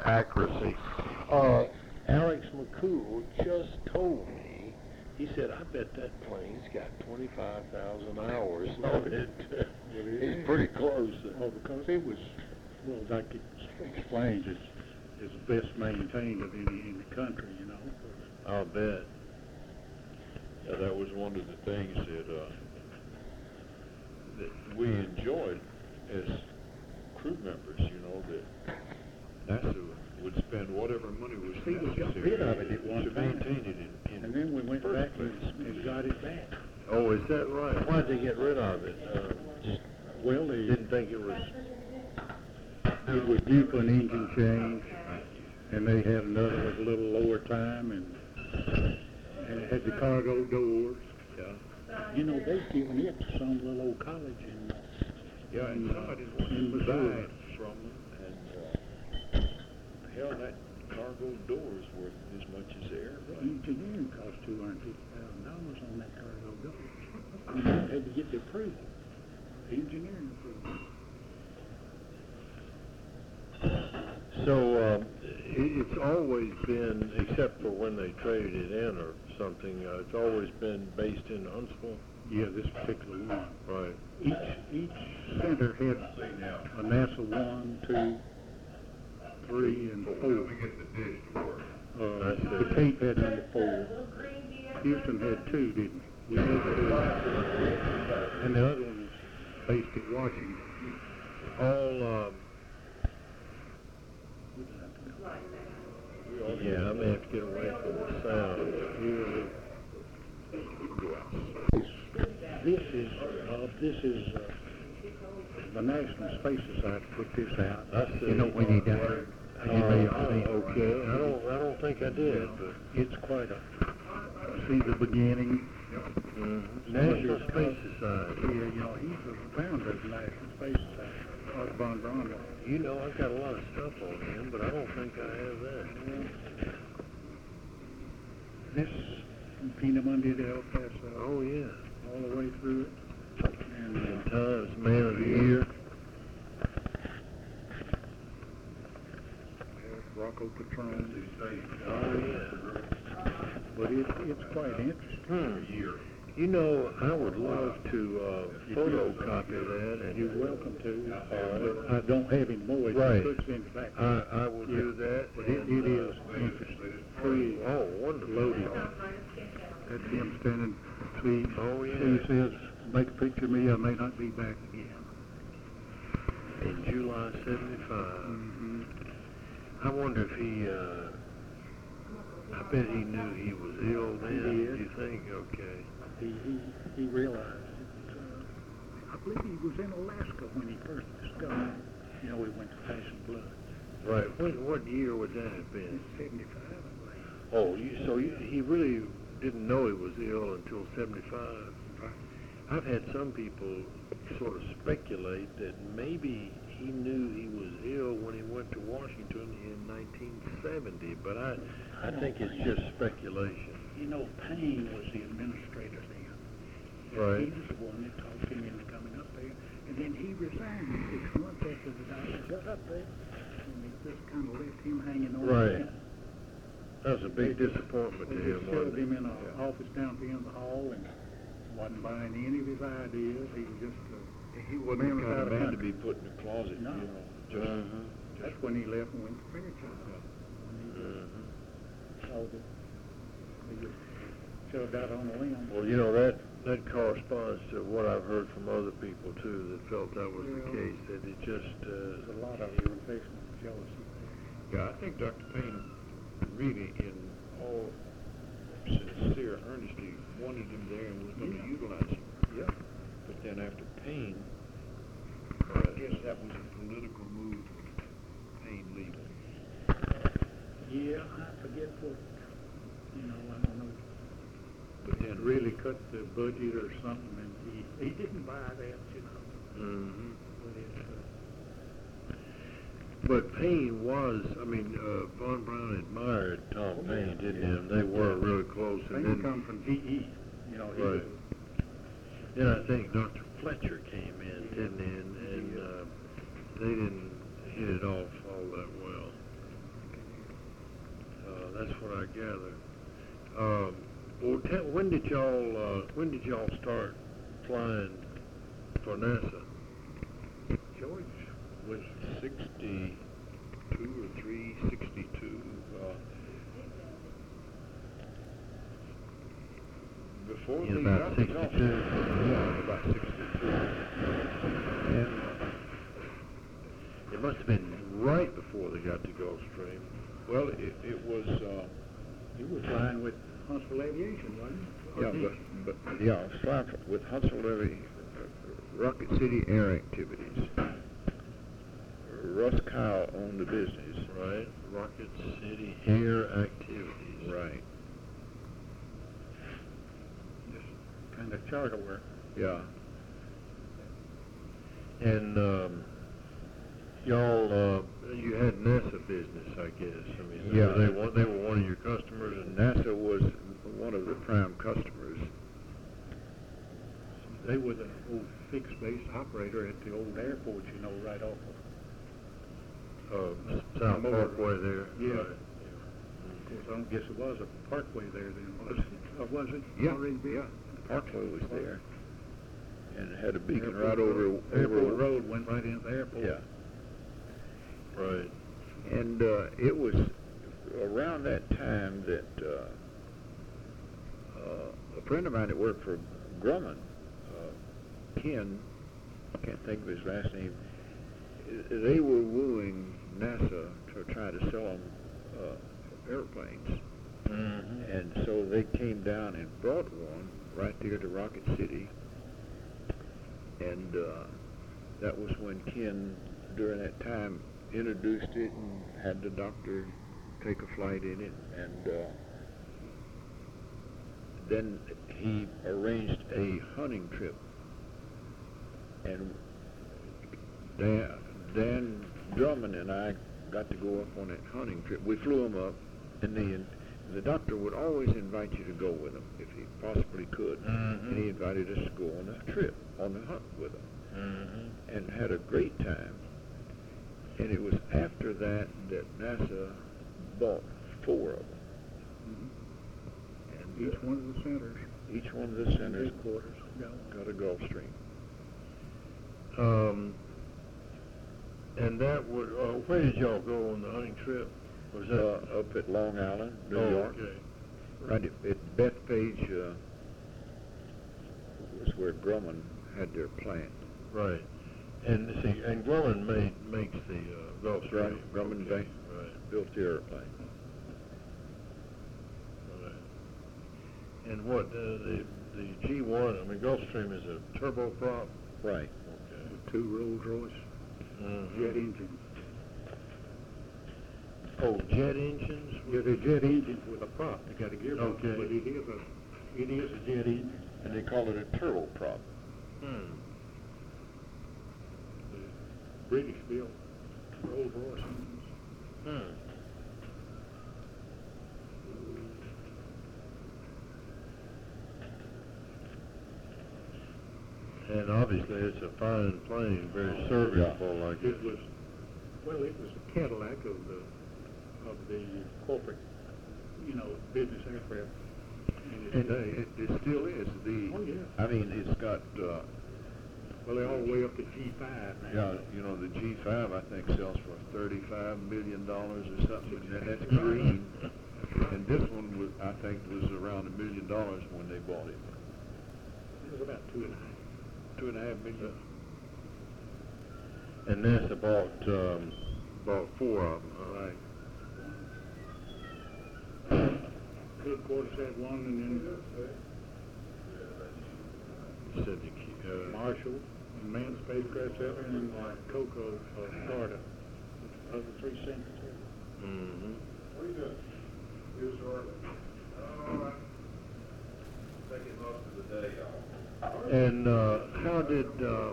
accuracy. Alex McCool just told me, he said, I bet that plane's got 25,000 hours on it. He's pretty close. Oh, because it was, well, like it explains, it's the best maintained of any in the country, you know. I'll bet. Yeah, that was one of the things that we enjoyed as crew members, you know, that NASA would spend whatever money was See, we got necessary rid of it at one to time. maintain it in And then we went first back place. and got it back. Oh, is that right? Why'd they get rid of it? Just Well, they didn't think it was... it was due for an engine change, and they had another with a little lower time, and it had the cargo doors. Yeah. You know, they've given it to some little old college in Yeah, and somebody wanted to buy Missouri. it from them, and hell, that cargo door is worth as much as the airplane. engineering cost $250,000 on that cargo door. And they had to get the approval, engineering approval. So it's always been, except for when they traded it in or something, it's always been based in Huntsville? Yeah, this particular one. Right. Each center had a NASA 1, 2, 3, and 4. The Cape had number 4. Houston had 2, didn't we? We had 2. And the other one was based at Washington. All, yeah, I may have to get away from the sound. This is the National Space Society put this out. I see. You know when he died. You may have seen it. Okay. I don't think I did, but It's quite a, see the beginning. National Space Society. Yeah, you know, he's the founder of the National Space Society, Art von Braun. You know, I've got a lot of stuff on him, but I don't think I have that. This Pinamon to El Paso, Oh, yeah. all the way through it. And Times Man of the Year. Rocco Patron. Oh, yeah. But it's quite interesting. You know, I would love to photocopy that. And You're welcome to. I don't have him more. Right. Puts in the back. I will do that. But it is interesting. Pretty Oh, wonderful. loaded. That's him standing. See, Oh, yeah. he says, make a picture of me, I may not be back again. In July 75. I wonder if he, I bet he knew he was ill then. He did. Do you think? Okay. He realized it. I believe he was in Alaska when he first discovered, you know, he went to Passion Blood. Right. What year would that have been? 75, I believe. Oh, he really didn't know he was ill until 75. Right. I've had some people sort of speculate that maybe he knew he was ill when he went to Washington in 1970, but I think it's just speculation. You know, Payne was the administrator then. Right. He was the one that talked him into coming up there. And then he resigned 6 months after the doctor got up there. And it just kind of left him hanging on. Right. That was a big disappointment to They him, just shoved wasn't it? him in an office down here in the hall and wasn't buying any of his ideas. He was just He wasn't the man kind without of a man to country. be put in a closet, No. you know. Just, That's when he left and went to Fairchild. So he just shoved out on a limb. Well, you know, that corresponds to what I've heard from other people, too, that felt that was the Well, case, that it just... There's a lot of irritation and jealousy. yeah, I think Dr. Payne really, in all sincere earnesty, wanted him there and was going to utilize him. Yeah. But then after Payne, I guess that was a political move, Payne leaving. Yeah, I forget what, you know, I don't know. But then Really cut the budget or something, and he didn't buy that, you know. Mhm. But it's, But Payne was, I mean, Von Braun admired Tom Payne, didn't he? And they were really close. And Payne then, come from GE, you know. He Right. then I think Dr. Fletcher came in, didn't he? And they didn't hit it off all that well. gather. Well, when did y'all start flying for NASA? George was 62 or 3, 62. Before In they about got the 62? Gulfstream. Yeah, about 62. And it must have been right before they got to Gulfstream. Well, it was, You were flying with Huntsville Aviation, wasn't you? yeah, but yeah, I was flying with Huntsville Rocket City Air Activities. Russ Kyle owned the business. Right, Rocket City Air Activities. Right. Kind of charter work. Yeah. And y'all, you had NASA business, I guess. I mean, Yeah. they were one of your customers, and NASA was one of the prime customers. They were the old fixed base operator at the old airport, you know, right off of. South Memorial. Parkway there. Yeah. Right. Of course, I don't guess it was a parkway there then, was it? Or was it? Yeah, already built? yeah. Parkway was there. And it had a beacon Airport right over Airport Road went right into the airport. Yeah. Right. And it was around that time that a friend of mine that worked for Grumman, Ken, I can't think of his last name, they were wooing NASA to try to sell them airplanes. Mm-hmm. And so they came down and brought one right there to Rocket City. And that was when Ken, during that time, introduced it and had the doctor take a flight in it. And then he arranged a hunting trip. And Dan Drummond and I got to go up on that hunting trip. We flew him up, and the doctor would always invite you to go with him if he possibly could. Mm-hmm. And he invited us to go on a trip, on the hunt with him, Mm-hmm. and had a great time. And it was after that that NASA bought 4 of them. Mhm. And Each one of the centers. each one of the centers Headquarters. Yeah. got a Gulfstream. And that would, where did y'all go on the hunting trip? Was that? Up at Long Island, New Oh, York. okay. Right at Bethpage was where Grumman had their plant. Right. And see, and Grumman makes the Gulfstream. Grumman Okay. Right. built the airplane. Right. And what the G1? I mean, Gulfstream is a turboprop. Right. Okay. With 2 Rolls Royce Mhm. jet engines. Oh, jet engines. Yeah, they're jet engines with a prop. They got a gearbox, Okay. but it is a jet engine. And they call it a turboprop. Hmm. The British built Rolls Royce engines. Hmm. And obviously, it's a fine plane, very serviceable. Like It was the Cadillac of the corporate, business aircraft. And it still is. Oh, yeah. I mean, it's got, Well, they're all the way up to G5 now. yeah, the G5 I think sells for $35 million or something, and that's green. And this one was, I think, was around $1 million when they bought it. It was about 2.5. $2.5 million. And NASA bought 4 of them. Right. Headquarters had one, and then Said Marshall, and Manned Spacecraft Center, and Cocoa, Florida. Those are 3 centers. Mm-hmm. What are you doing? Here's Harley. Taking most of the day off. And how did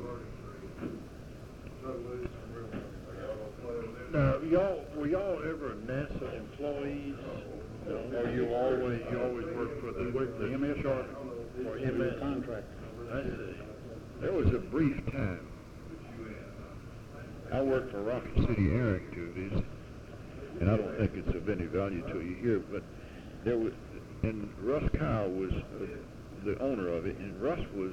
now were y'all ever NASA employees? Or you always worked for the MS Charter or MS contract. I see. There was a brief time. I worked for Rocket City Air Activities, and I don't think it's of any value to you here, but there was, and Russ Kyle was the owner of it, and Russ was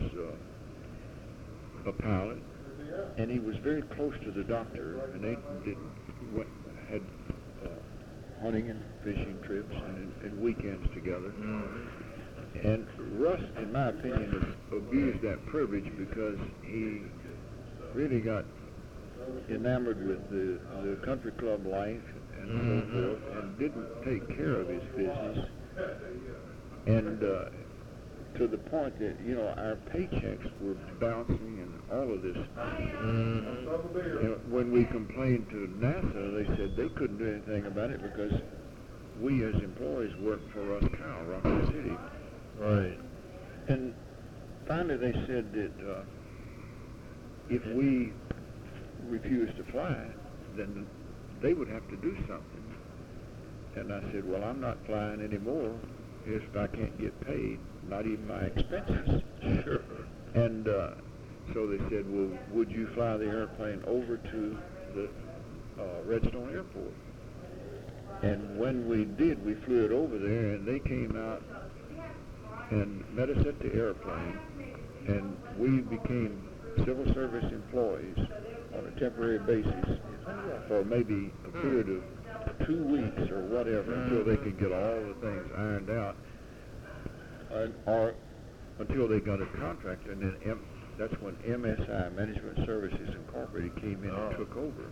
a pilot, and he was very close to the doctor, and they had hunting and fishing trips and weekends together. And Russ, in my opinion, abused that privilege because he really got enamored with the country club life and so forth, and didn't take care of his business. And to the point that, you know, our paychecks were bouncing and all of this. And when we complained to NASA, they said they couldn't do anything about it because we as employees worked for Russ Kyle, Rocky City. Right. And finally they said that if we refused to fly, then they would have to do something. And I said, well, I'm not flying anymore if I can't get paid, not even my expenses. Sure. And so they said, well, would you fly the airplane over to the Redstone Airport? And when we did, we flew it over there, and they came out and met us at the airplane, and we became civil service employees on a temporary basis for maybe a period of 2 weeks or whatever until they could get all the things ironed out, or until they got a contractor, and then that's when MSI, Management Services Incorporated, came in and took over.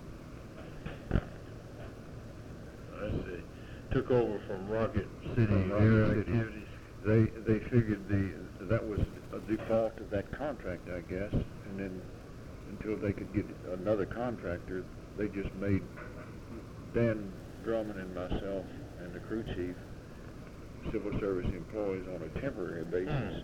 I see. Took over from Rocket City From Rocket Air City. Activities. They figured that was a default of that contract, I guess, and then until they could get another contractor, they just made Dan Drummond and myself and the crew chief civil service employees on a temporary basis.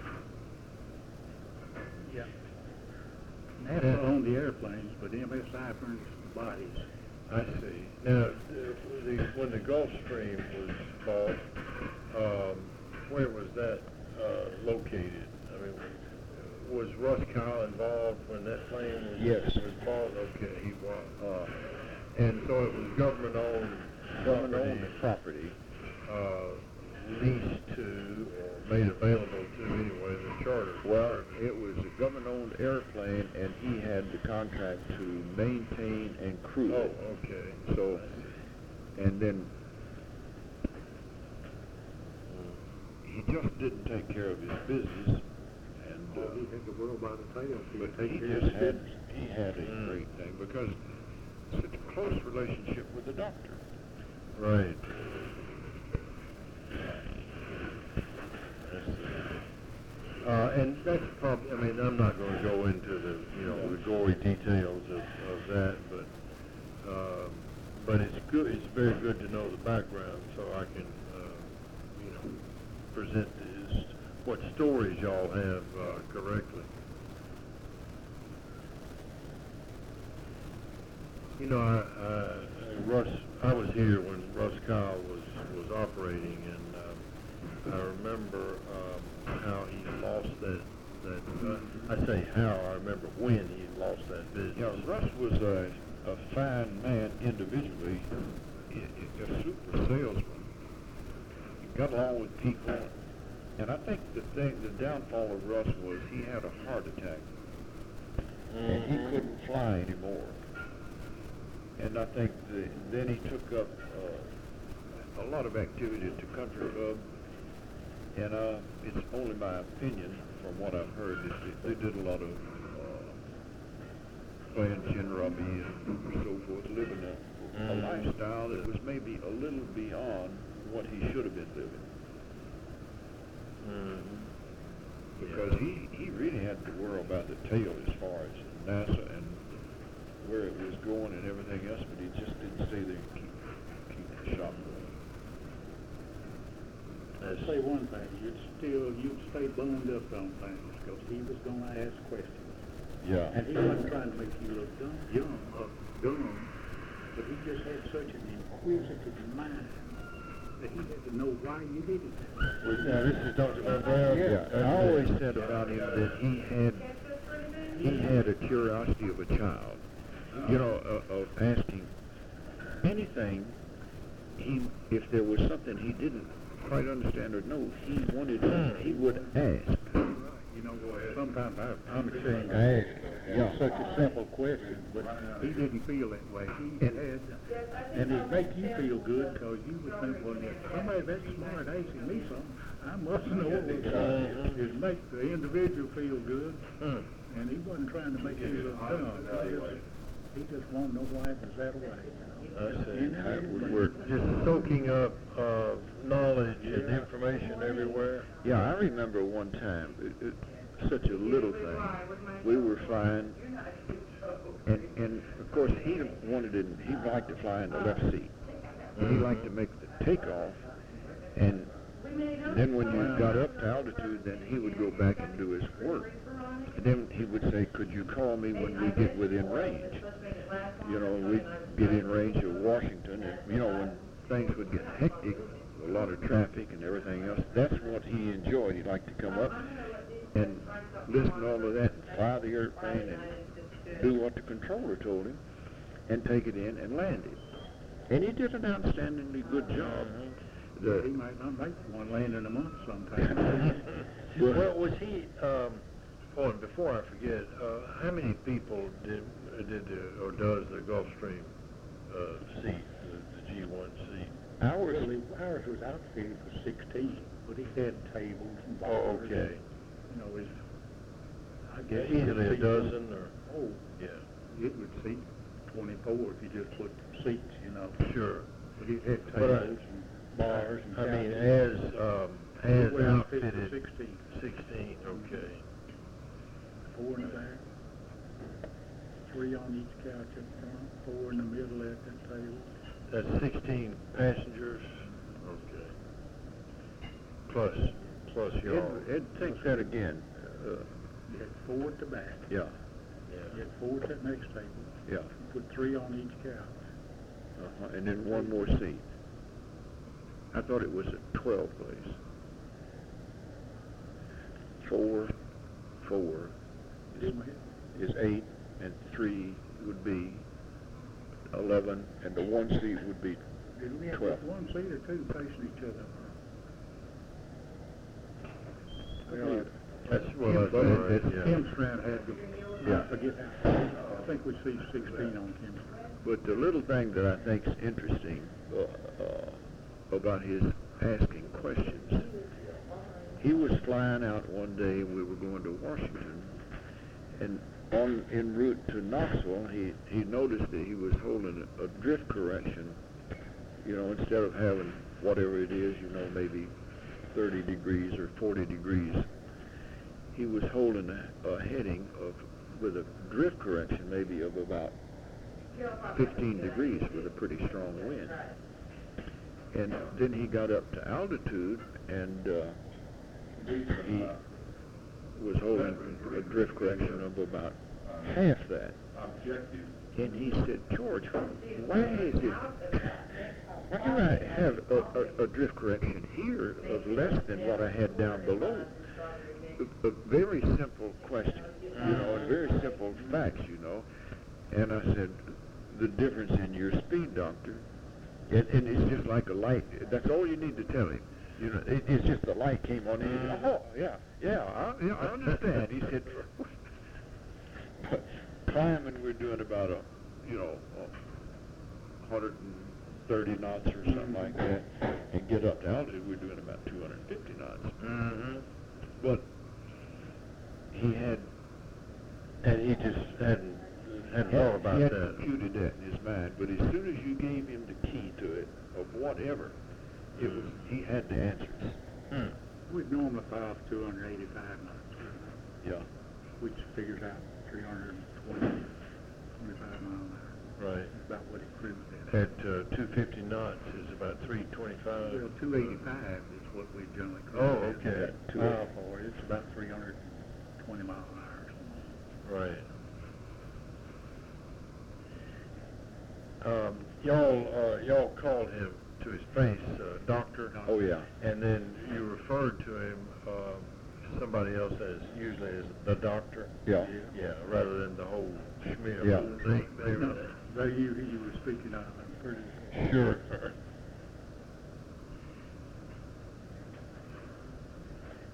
Yeah. NASA owned the airplanes, but MSI furnished the bodies. I see. Now, when the Gulfstream was bought, where was that located? I mean, was Russ Kyle involved when that plane was, Yes. was bought? Okay, he was. And so it was government-owned Property. Leased to, or made available to anyway, the charter. Well, it was a government-owned airplane, and he had the contract to maintain and crew Oh, it. okay. So, and then he just didn't take care of his business, and He had the world by the tail. but he just had a great thing because such a close relationship with the doctor. Right. And that's probably, I mean, I'm not going to go into the, you know, the gory details of that, but it's good, it's very good to know the background so I can, you know, present this, what stories y'all have correctly. You know, I was here when Russ Kyle was operating, and I remember how he lost that I say how, I remember when he lost that business. You know, Russ was a fine man individually, a super salesman. He got along with people, and I think the downfall of Russ was he had a heart attack, and he couldn't fly anymore. And I think then he took up a lot of activity at the country club, and it's only my opinion from what I've heard that they did a lot of playing gin rummy and so forth, living a lifestyle that was maybe a little beyond what he should have been living. Because he really had to worry about the tail as far as NASA and where it was going and everything else, but he just didn't stay there and keep the shop going. I'd say one thing, you'd stay boned up on things, because he was going to ask questions. Yeah. And he wasn't trying to make you look dumb, but he just had such an inquisitive mind that he had to know why you did it. Now, this is Dr. Van Brown. Yeah, I always said about him that he had a curiosity of a child. You know, of asking anything. If there was something he didn't quite understand or know. He wanted, he would ask. You know, sometimes I'm ashamed to ask such a simple question, but he didn't feel that way. He had, and it makes you feel good because you would think, well, if somebody that smart asking me something, I must know it. It makes the individual feel good, and he wasn't trying to make you look dumb. He just wanted to know why it was that way. I see. That would work. Just soaking up knowledge and information everywhere. Yeah, I remember one time, such a little thing. We were flying, and of course he wanted it. He liked to fly in the left seat. He liked to make the takeoff, and then when you got up to altitude, then he would go back and do his work. And then he would say, "Could you call me when we get within range?" You know, we'd get in range of Washington, and you know, when things would get hectic, a lot of traffic and everything else, that's what he enjoyed. He liked to come up and listen to all of that, and fly the airplane, and do what the controller told him, and take it in and land it. And he did an outstandingly good job. He might not make one landing a month sometime. Well, was he? And before I forget, how many people did or does the Gulfstream seat, the G1 seat? Ours was outfitted for 16, but he had tables and bars. Oh, okay. You know, I Yeah, guess easily a seat- dozen, or Oh, yeah, it would seat 24 if you just put seats, you know. sure. But he had But tables and bars and I mean, couches. as Well, outfitted for outfitted 16. 16. Okay. 4 in the back, 3 on each couch up front, 4 in the middle at that table. That's 16 passengers. Okay. Plus y'all. Ed, take that again. You had 4 at the back. Yeah, You Yeah. had 4 at that next table. yeah. Put 3 on each couch. And then one more seat. I thought it was a 12 place. 4 Didn't we? is 8, and 3 would be 11, and the one seat would be Did we have 12. one seat or 2 facing each other? Well, That's Kim, well, that's right. Yeah. Kim Strand had the, Yeah. I forget how, I think we see 16 on Kim Strand. But the little thing that I think is interesting about his asking questions, he was flying out one day, we were going to Washington, and en route to Knoxville, he noticed that he was holding a drift correction, you know, instead of having whatever it is, you know, maybe 30 degrees or 40 degrees. He was holding a heading with a drift correction maybe of about 15 degrees with a pretty strong wind. And then he got up to altitude, and he was holding a drift correction of about half that. And he said, "George, why do I have a drift correction here of less than what I had down below?" A very simple question, you know, and very simple facts, you know. And I said, "The difference in your speed, doctor." And it's just like a light. That's all you need to tell him. You know, it's just the light came on and he said, "Oh, I understand." He said, climbing, we're doing about 130 knots or something like that. And get up to altitude, we're doing about 250 knots. Mm-hmm. But he just hadn't thought about he had that. computed that in his mind, but as soon as you gave him the key to it, of whatever, he had the answers. We'd normally fly off 285 knots, Yeah. which figures out 325 miles an hour. Right. That's about what it cruised At 250 knots is about 325. Well, 285 is what we generally cruise. Oh, at. okay. Mile for it, it's about 320 miles an hour or something. Right. Y'all called him to his face, doctor. Oh, yeah. And then you referred to him, somebody else usually as the doctor. Yeah. Yeah, rather than the whole schmear. Yeah. They knew who you were speaking of, I'm pretty Sure.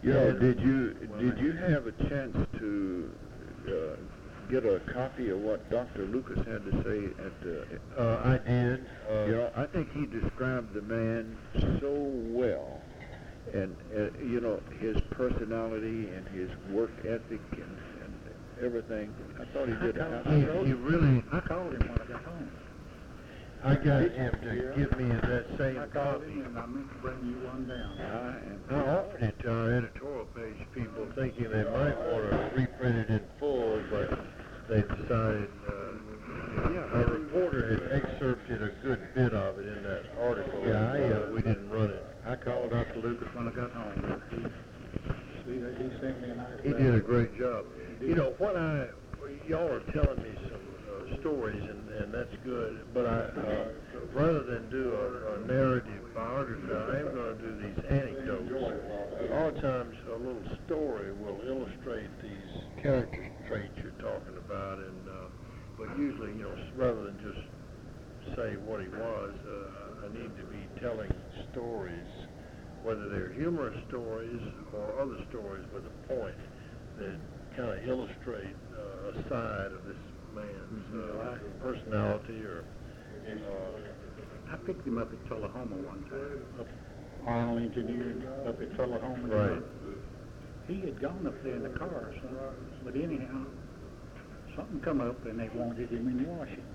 Did you have a chance to get a copy of what Dr. Lucas had to say at the? I did. I think he described the man so well, and his personality and his work ethic and everything. I thought he did. He really. I called him when I got home. I got him to give me that same I called copy. him and I meant to bring you one down. I offered it to our editorial page people, thinking they might want to reprint it in full, but they decided. Our reporter had excerpted a good bit of it in that article. We didn't run it. I called Dr. Lucas when I got home. He sent me a nice He did a great job. Y'all are telling me some stories, and that's good, but rather than do a narrative biography, I am going to do these anecdotes. A lot of times a little story will illustrate these character traits you're talking about, but usually, rather than just say what he was, I need to be telling stories, whether they're humorous stories or other stories with a point that kind of illustrate a side of this man's personality or. I picked him up at Tullahoma one time. Arnold engineering up at Tullahoma. Right. He had gone up there in the car, but anyhow, something come up and they wanted him in Washington.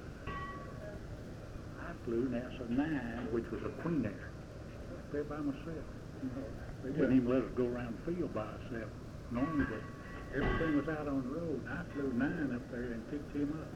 I flew NASA 9, which was a Queen Air, up there by myself. They wouldn't even let us go around the field by ourselves, knowing that everything was out on the road. I flew 9 up there and picked him up.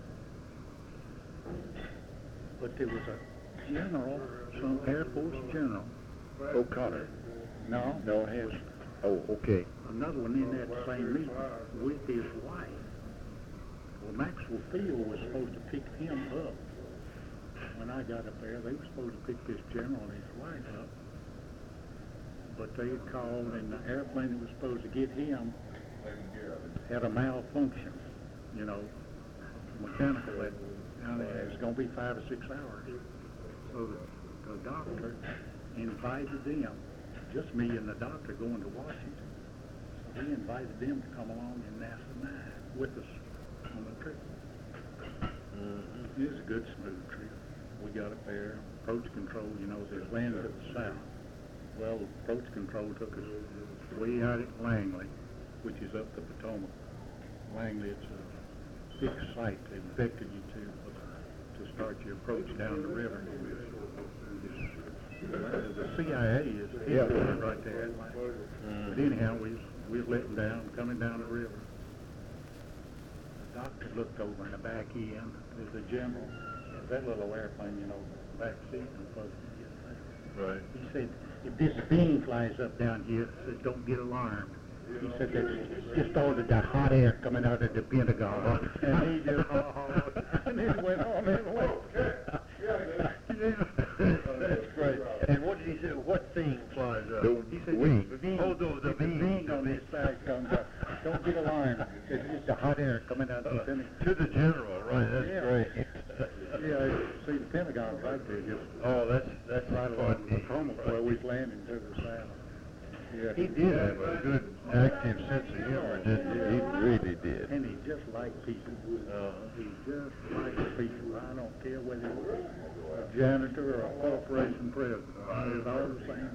But there was a general, some Air Force general. O'Connor. No, Hess. Oh, okay. another one in that same meeting with his wife. Well, Maxwell Field was supposed to pick him up. When I got up there, they were supposed to pick this general and his wife up. But they had called, and the airplane that was supposed to get him had a malfunction, mechanical. And it was going to be 5 or 6 hours. So the doctor invited them, just me and the doctor going to Washington. So he invited them to come along in NASA 9 with us on the trip. It was a good, smooth trip. We got up there, approach control, there's land to the south. Well, approach control took us way out at Langley, which is up the Potomac. Langley, it's a fixed site they vectored you to start your approach down the river. The CIA is headquartered right there. But anyhow, we was letting down, coming down the river. The doctor looked over in the back end. There's the general. That little airplane, back seat and supposed to get there. Right. He said, if this beam flies up down here, said, don't get alarmed. He said that's just all that hot air coming out of the Pentagon. And he just and he went on and went. That's great. And what did he say? What thing flies up? He said, wing. the beam. Oh, the beam on this side comes up. Don't get alarmed. It's just the hot air coming out of the Pentagon. To the general, right? That's great. See the Pentagon right there, just that's right along the Potomac where we landed to the south. Yeah, he did have a good active sense of humor, didn't he? He really did. and he just liked people. He just liked people. I don't care whether he was a janitor or a corporation president. It's all the same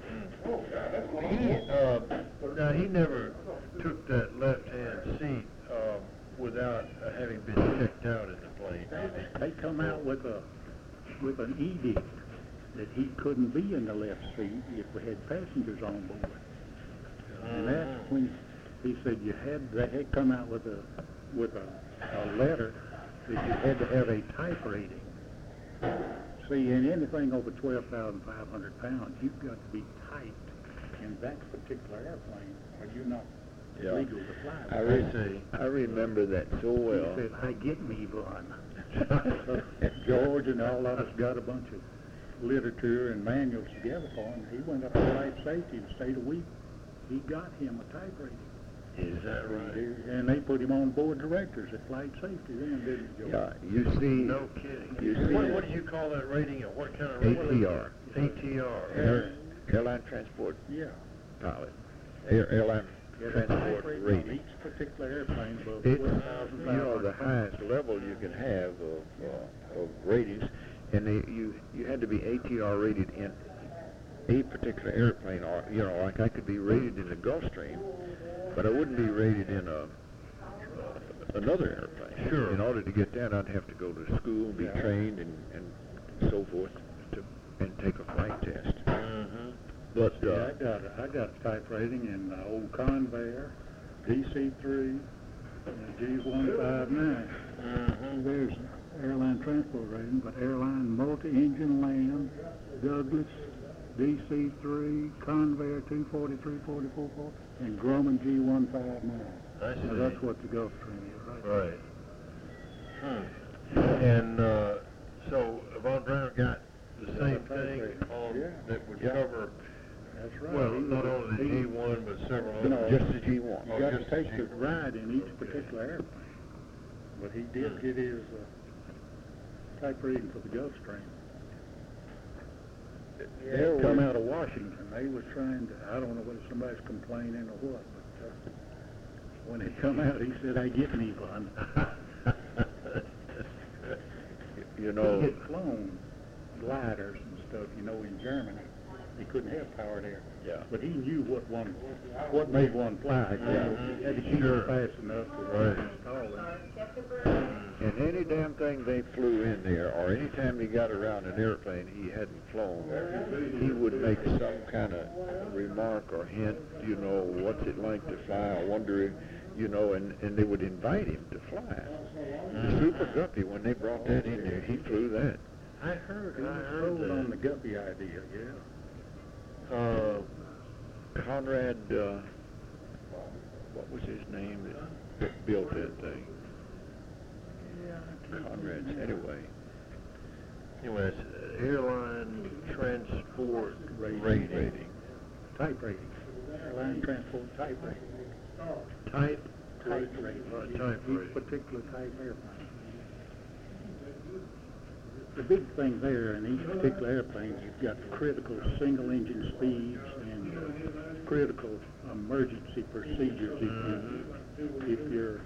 to him. Now he never took that left-hand seat without having been checked out in the plane, did he? They come out with an edict that he couldn't be in the left seat if we had passengers on board. And that's when he said they had come out with a letter that you had to have a type rating. See, in anything over 12,500 pounds, you've got to be typed in that particular airplane, or you're not legal to fly. I remember that so well. He said, I get me one. George and all of us got a bunch of literature and manuals together for him. He went up to life safety and stayed a week. He got him a type rating. Is that right? And they put him on board directors at flight safety then, didn't they, George? Yeah, you see. No kidding. You see. What do you call that rating? What kind of rating? ATR. ATR. Airline Transport Yeah. Pilot. airline Yeah, transport on rating. each particular airplane above It's, 12,500. the highest level you can have of ratings, and you had to be ATR rated in a particular airplane, or like I could be rated in the Gulfstream, but I wouldn't be rated in another airplane. Sure. In order to get that, I'd have to go to school, be trained, and so forth, and take a flight test. Mm-hmm. But Yeah, I got a type rating in the old Convair, DC-3, and G159. Mm-hmm. There's airline transport rating, but airline multi-engine Lam, Douglas, DC-3, Convair 243, 44, and Grumman G159. I see. Now that's what the Gulfstream is, right? Right. And so Von Braun got the same thing on that would cover. That's right. Well, not only the G1 but several No, others. just the G1. You got to just take the the ride in each particular airplane. But he did get his type rating for the Gulfstream. They come out of Washington. They was trying to, I don't know whether somebody's complaining or what, but when they come out, he said, I get me one. You He know, had flown gliders and stuff, in Germany. He couldn't have powered air. Yeah. But he knew what made one fly. He had to keep Sure. it fast enough to Right. install it. and any damn thing they flew in there, or any time he got around an airplane he hadn't flown, he would make some kind of remark or hint, what's it like to fly, I wonder, and they would invite him to fly. The Super Guppy, when they brought that in there, he flew that. I heard that. on the Guppy idea, yeah. Conrad, what was his name that built that thing? Conrad's, anyway. Anyway, it's airline transport rating. Type rating. Airline transport type rating. Type Type rating. Type Each rating. particular type airplane. The big thing there in each particular airplane, you've got critical single engine speeds and critical emergency procedures if you're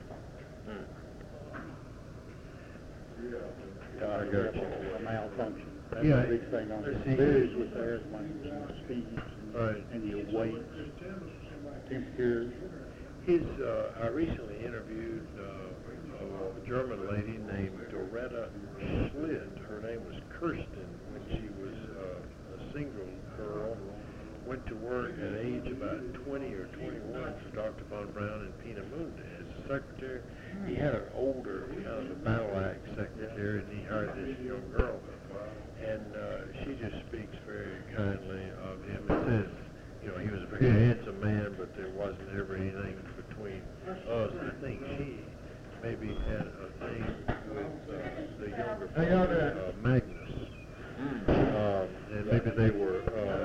I got you. a malfunction. That's Yeah, the big thing on I it. see. Varies with the airplanes and the speeds Right. and your weight, temperatures. I recently interviewed a German lady named Doretta Schlitt. Her name was Kirsten when she was a single girl. Went to work at age about 20 or 21 for Dr. Von Braun and Peenemünde as a secretary. He had an older, kind of a battle-axe secretary, and he hired this young girl. And she just speaks very kindly of him and says, he was a very handsome man, but there wasn't ever anything between us. I think she maybe had a thing with the younger fellow, Magnus. And maybe they were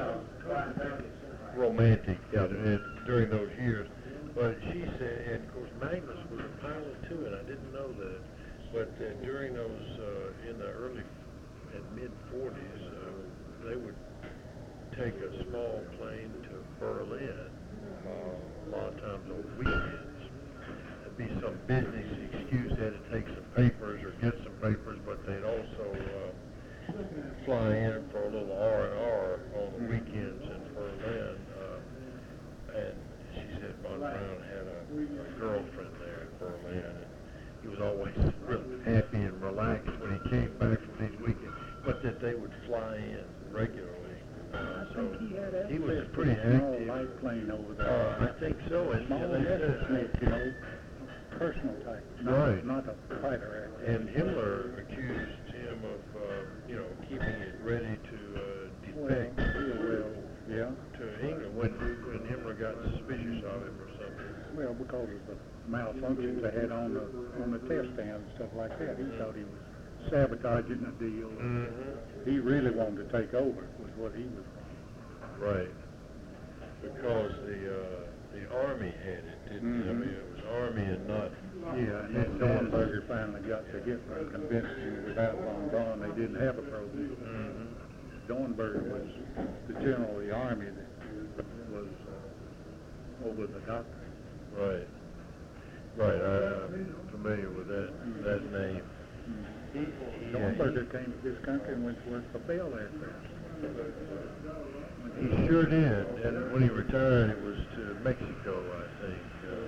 romantic during those years. But she said, and of course Magnus was a pilot too, and I didn't know that. But during those, in the early and mid-40s, they would take a small plane to Berlin, a lot of times on weekends. There'd be some business excuse, they had to take some papers or get some papers, but they'd also fly in for a little R&R on the weekends in Berlin. And she said Von Braun had a girlfriend there in Berlin, and he was always real happy and relaxed when he came back from these weekends, but that they would fly in regularly. So he was pretty active. Light plane over there. I think so, and Small they said, Messerschmitt, personal type, Right. not a fighter aircraft. and Himmler accused him of, keeping it ready to defect Yeah. to England when Himmler got suspicious of him or something. Well, because of the malfunctions they had on the test stand and stuff like that, he thought he was sabotaging the deal. He really wanted to take over, was what he was. Right. Because the Army had it, didn't it? I mean, it was Army and not... Yeah, and then Dornberger finally got to Hitler and convinced him without Von Braun they didn't have a program. Dornberger was the general of the Army that was over the doctor. Right. Right, I'm familiar with that name. Dornberger came to this country and went to work for Bell Aircraft. He sure did, and when he retired, it was to Mexico, I think.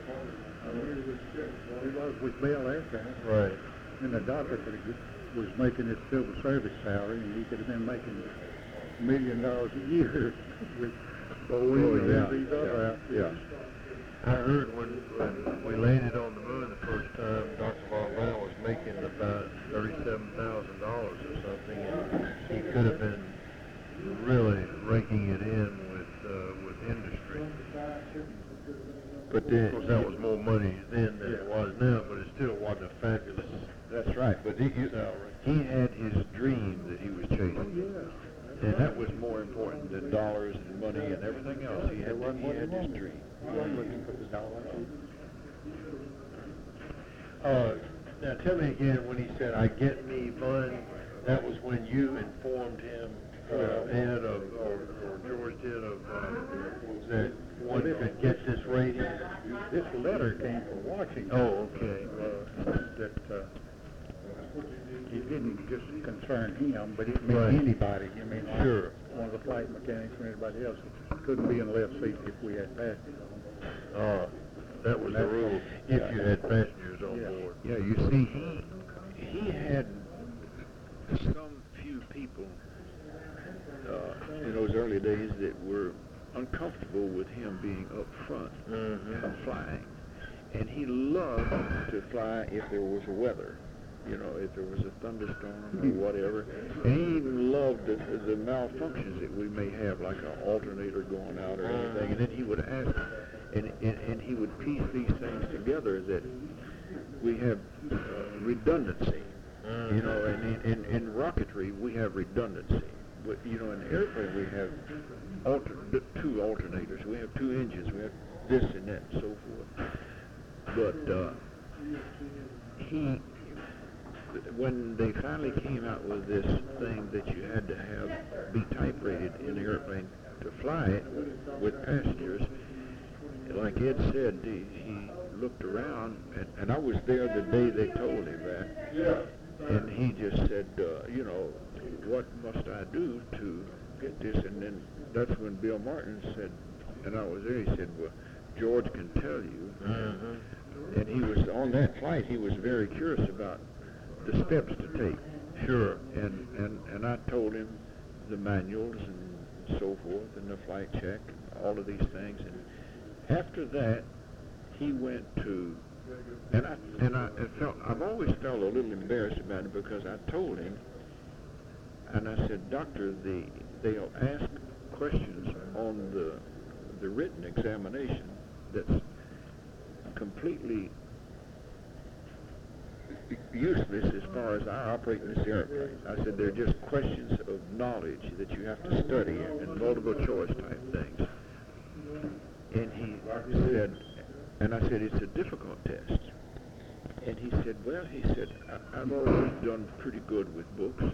He was with Bell Aircraft. Right. And the doctor was making his civil service salary, and he could have been making $1 million a year with Boeing and these other outfits. I heard when we landed on the moon the first time, Dr. Von Braun was making about $37,000 or something, and he could have been really raking it in with industry. But then, Of course, that was more money then than it was now, but it still wasn't a fabulous. that's right. But he had his dream that he was chasing. And that was more important than dollars and money and everything else. He had his dream. He wasn't looking for the dollar. Now tell me again, when he said, "I get me fun," that was when you informed him, Ed, or George did, of that one could get this rating? This letter came from Washington. Oh, okay. That it didn't just concern him, but it meant Right. anybody. I mean, like Sure. one of the flight mechanics or anybody else couldn't be in the left seat if we had passengers on. That was the rule, if you had passengers on Yeah. board. Yeah, you see, he had some few people in those early days that were uncomfortable with him being up front and flying. And he loved to fly if there was weather, you know, if there was a thunderstorm or whatever. And he even loved the malfunctions that we may have, like an alternator going out or anything. And then he would ask, and he would piece these things together that we have redundancy. You know, and in rocketry we have redundancy. But, you know, in the airplane we have two alternators. We have two engines. We have this and that and so forth. But when they finally came out with this thing that you had to be type rated in the airplane to fly it with passengers, like Ed said, he looked around, and I was there the day they told him that, and he just said, you know, what must I do to get this? And then that's when Bill Martin said, and I was there, he said, well, George can tell you. And he was on that flight, he was very curious about the steps to take. Sure. And I told him the manuals and so forth, and the flight check, and all of these things. And after that, he went to, I've always felt a little embarrassed about it, because I told him, and I said, Doctor, they'll ask questions on the written examination that's completely useless as far as I operate in this airplane. I said, they're just questions of knowledge that you have to study and multiple choice type things. And he said, and I said, it's a difficult test. And he said, well, I've always done pretty good with books.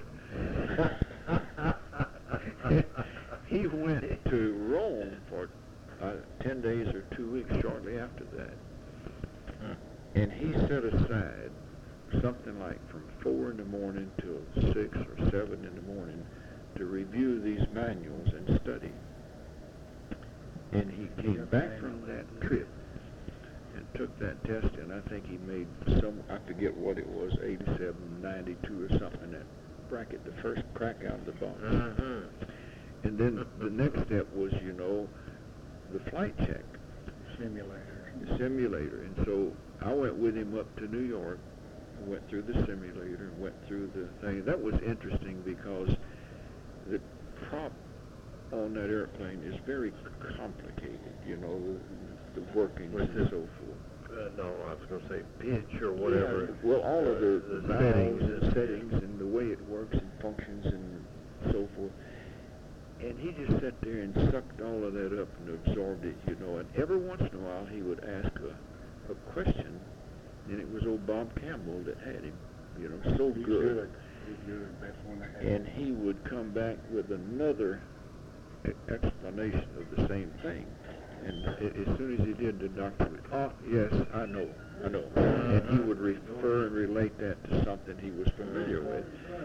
He went to Rome for 10 days or 2 weeks shortly after that. And he set aside something like from 4 in the morning till 6 or 7 in the morning to review these manuals and study. And he came back from that trip and took that test, and I think he made I forget what it was, 87, 92 or something in that bracket, the first crack out of the box. And then the next step was, you know, the flight check. The simulator. And so I went with him up to New York, went through the simulator, went through the thing. That was interesting because the prop on that airplane is very complicated, you know, the workings and so forth. No, I was going to say pitch or whatever. Yeah, well, all of the settings and settings and the way it works and functions and so forth. And he just sat there and sucked all of that up and absorbed it, you know. And every once in a while he would ask a question, and it was old Bob Campbell that had him, you know, so good. He's good. That's one that And he would come back with another explanation of the same thing. And as soon as he did, the doctor would, oh, yes, I know. And he would refer and relate that to something he was familiar with.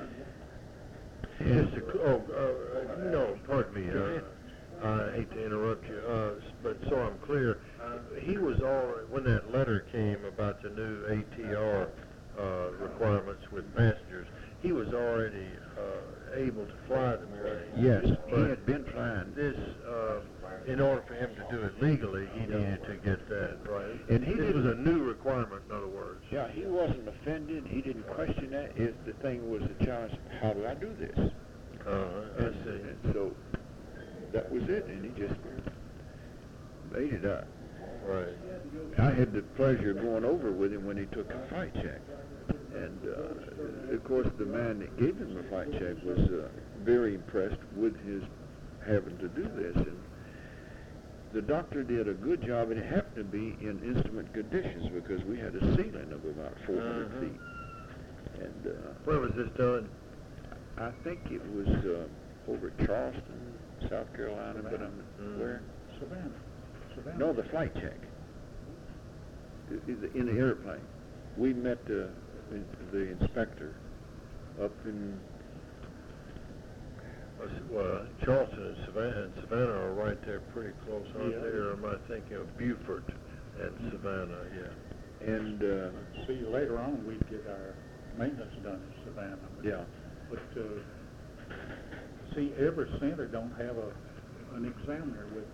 Yes, no, pardon me. I hate to interrupt you, but so I'm clear, he was already, when that letter came about the new ATR requirements with passengers, he was already able to fly the plane. Yes, he had been flying. This, in order for him to do it legally, he needed to get that, right? And This was a new requirement, in other words. Yeah, he wasn't offended. He didn't question that. The thing was a challenge. How do I do this? I see. And so that was it, and he just made it up. Right. I had the pleasure of going over with him when he took a flight check. And, of course, the man that gave him the flight check was very impressed with his having to do this. And the doctor did a good job, and it happened to be in instrument conditions because we had a ceiling of about 400 feet. And Where was this done? I think it was over at Charleston, South Carolina, but I'm where? Savannah. No, the flight check. In the airplane. We met the inspector up in... Well, Charleston and Savannah are right there pretty close, aren't they? Or am I thinking of Beaufort and Savannah, yeah. And... See, later on, we'd get our maintenance done in Savannah. Yeah. But, see, every center don't have an examiner with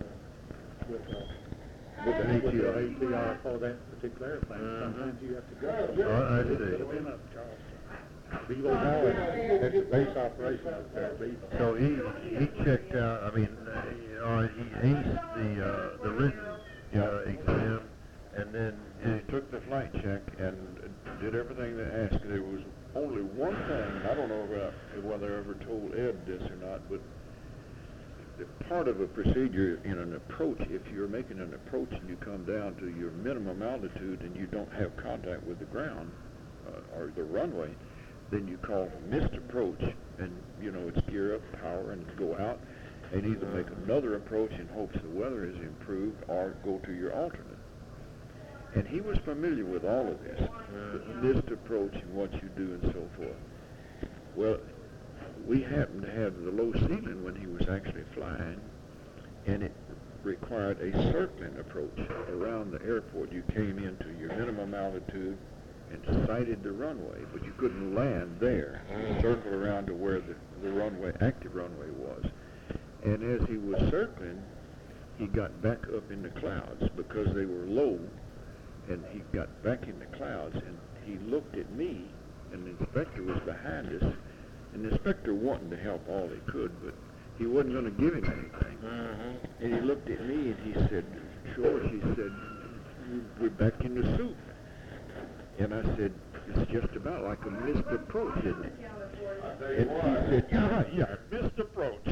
an ATR. ATR for that particular airplane. Sometimes you have to go. I see. Bevo Howard had the base operation up there, Bevo. So he checked out, I mean, he aced the written exam, and then He took the flight check and did everything they asked. There was only one thing, I don't know whether I ever told Ed this or not, but the part of a procedure in an approach, if you're making an approach and you come down to your minimum altitude and you don't have contact with the ground or the runway, then you call missed approach, and it's gear up, power, and go out, and either make another approach in hopes the weather is improved or go to your alternate. And he was familiar with all of this, the missed approach and what you do and so forth. Well, we happened to have the low ceiling when he was actually flying, and it required a circling approach around the airport. You came into your minimum altitude and sighted the runway, but you couldn't land there. Circle around to where the runway, active runway was. And as he was circling, he got back up in the clouds because they were low, and he got back in the clouds, and he looked at me, and the inspector was behind us, and the inspector wanted to help all he could, but he wasn't going to give him anything. And he looked at me, and he said, George, he said, we're back in the soup. And I said, it's just about like a missed approach, isn't it? And he said, yeah, missed approach.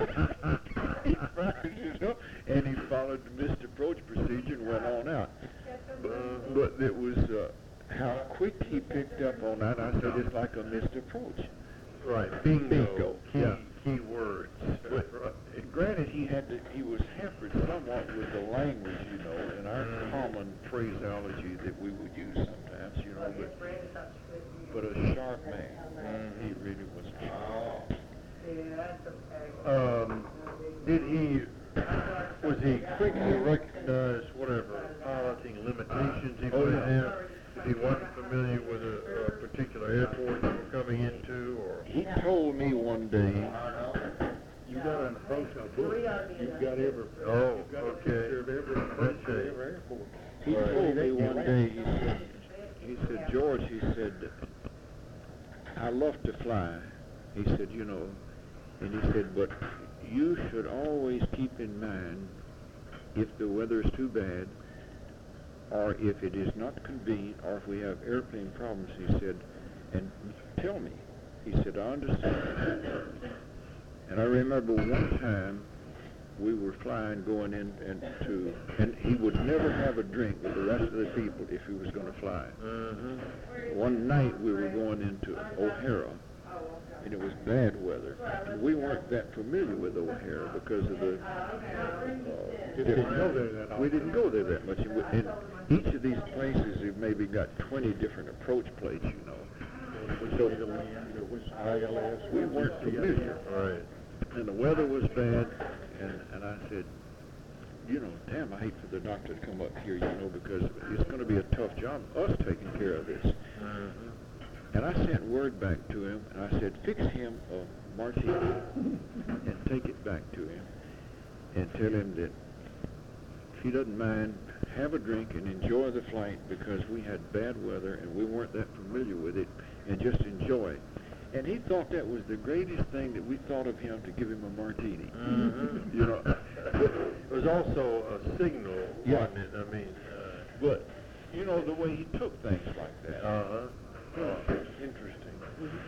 And he followed the missed approach procedure and went on out. But it was how quick he picked up on that. I said, it's like a missed approach. right, Bingo. Key words. Granted, he was hampered somewhat with the language, and our common phraseology that we would use sometimes, but a sharp man. He really was a sharp man. Was he quick to recognize whatever piloting limitations he might have? If he wasn't familiar with a particular airport you were coming into, or? He told me one day, You got an approach book. You've got every. Oh, you've got a okay. picture of every approach to every airport. he told me one day, he said, George, he said, I love to fly. He said, and he said, but you should always keep in mind if the weather is too bad, or if it is not convenient, or if we have airplane problems, he said, and tell me. He said, I understand. And I remember one time we were flying going and he would never have a drink with the rest of the people if he was going to fly. One night we were going into O'Hara, and it was bad weather. And we weren't that familiar with O'Hare because of the Didn't go there that often. we didn't go there that much. And each of these places have maybe got 20 different approach plates, you know. So we weren't familiar. Right. And the weather was bad, and I said, you know, damn, I hate for the doctor to come up here, you know, because it's going to be a tough job, us taking care of this. And I sent word back to him, and I said, fix him a martini and take it back to him and tell him that if he doesn't mind, have a drink and enjoy the flight because we had bad weather and we weren't that familiar with it, and just enjoy. And he thought that was the greatest thing that we thought of him to give him a martini. You know, It was also a signal, Yeah. wasn't it? I mean, but you know the way he took things like that. interesting.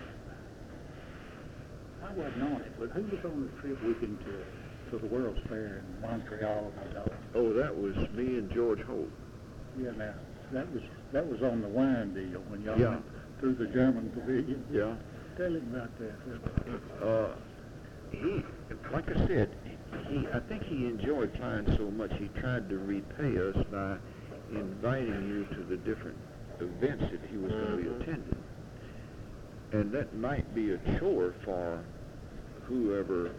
I wasn't on it, but who was on the trip with him to the World's Fair in Montreal? Oh, that was me and George Holt. Yeah, now, that was on the wine deal when y'all Yeah. went through the German pavilion. Yeah. Tell him about that. He, like I said, I think he enjoyed flying so much he tried to repay us by inviting you to the different events that he was going to be attending. And that might be a chore for whoever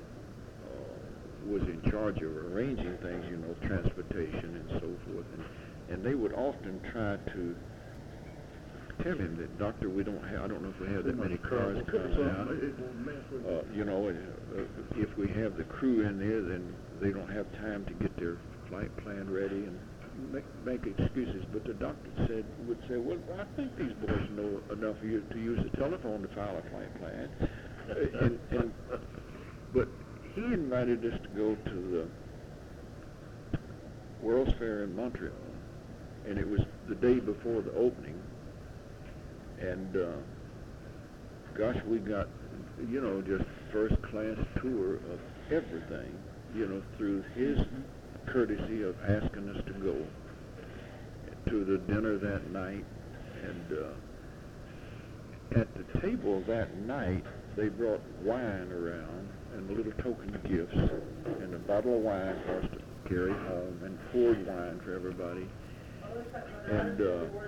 was in charge of arranging things, you know, transportation and so forth. And they would often try to tell him that, Doctor, we don't have, I don't know if we have that many cars coming out. You know, if we have the crew in there, then they don't have time to get their flight plan ready and make excuses. But the doctor would say, well, I think these boys know enough to use the telephone to file a flight plan. But he invited us to go to the World's Fair in Montreal, and it was the day before the opening. And gosh, we got, you know, just first class tour of everything, you know, through his courtesy of asking us to go to the dinner that night. And at the table that night, they brought wine around and little token gifts and a bottle of wine for us to carry home, and poured wine for everybody. And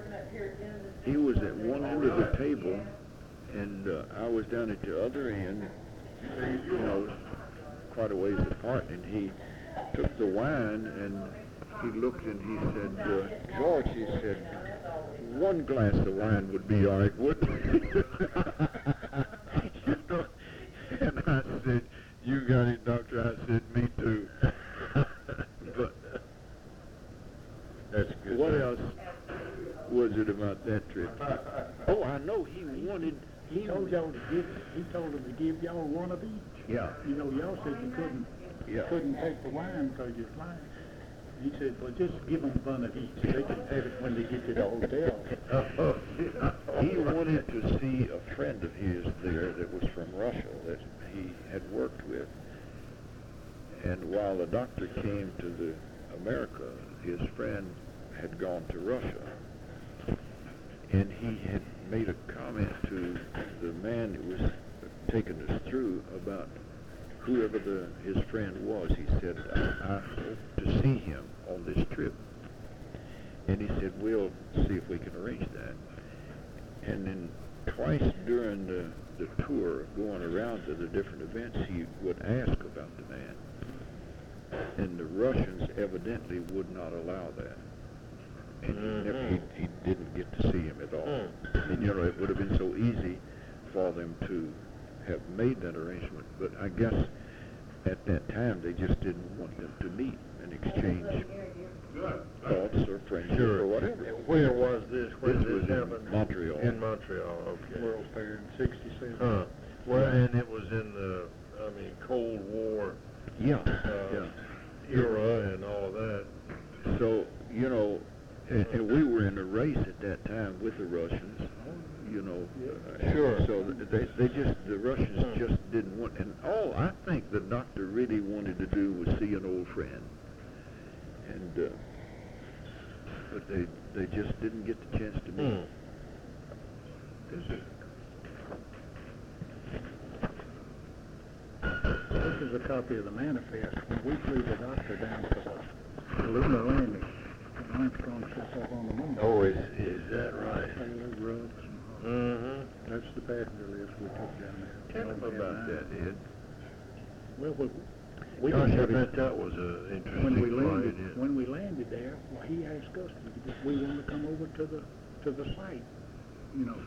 he was at one end of the table, and I was down at the other end, you know, quite a ways apart, and he took the wine, and he looked and he said, George, he said, one glass of wine would be all right, wouldn't it? You know, and I said, you got it, Doctor. I said, me too. But That's good. what else was it about that trip? Oh, I know he wanted. He told y'all he told him to give y'all one of each. Yeah. You know, y'all said you couldn't take the wine because you're flying. He said, well, just give them one of each. They can have it when they get to the hotel. He wanted to see a friend of his there that was from Russia that he had worked with. And while the doctor came to America, his friend had gone to Russia. And he had made a comment to the man that was taking us through about whoever his friend was. He said, I hope to see him on this trip. And he said, we'll see if we can arrange that. And then twice during the tour, going around to the different events, he would ask about the man. And the Russians evidently would not allow that. And he didn't get to see him at all. And, you know, it would have been so easy for them to have made that arrangement. But I guess at that time they just didn't want them to meet and exchange thoughts or friendship or whatever. Where was this? Where This did was this in happen? Montreal. In Montreal, okay. World's Fair in 67. Well, and it was in the, Cold War Yeah. era and all of that. So, you know, and we were in a race at that time with the Russians, you know. Sure. So the Russians just didn't want, and all I think the doctor really wanted to do was see an old friend. And, but they just didn't get the chance to meet. is a copy of the manifest. When we flew the doctor down to the lunar landing, when Armstrong set off on the moon. Oh, is that right? Taylor, Ruggs, and Mm-hmm. that's the passenger list we took down there. Tell him about that, Ed. Well, we Gosh, didn't I have bet it. that was an interesting When we flight. landed there, well, he asked us if we wanted to come over to the site. You know,